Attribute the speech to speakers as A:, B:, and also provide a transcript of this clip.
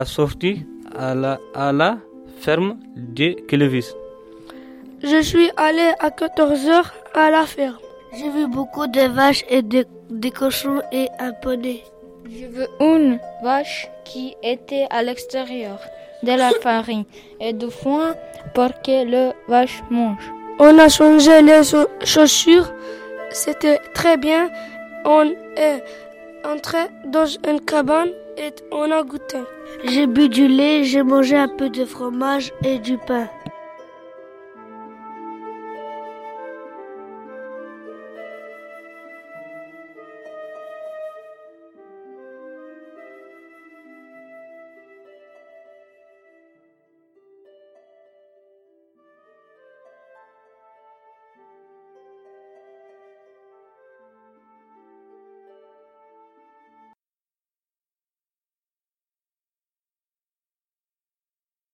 A: sortie à la ferme de Clovis.
B: Je suis allé à 14 heures à la ferme.
C: J'ai vu beaucoup de vaches et des cochons et un poney.
D: J'ai vu une vache qui était à l'extérieur de la farine et du foin pour que le vache mange.
B: On a changé les chaussures, c'était très bien. On est entré dans une cabane et on a goûté.
C: J'ai bu du lait, j'ai mangé un peu de fromage et du pain.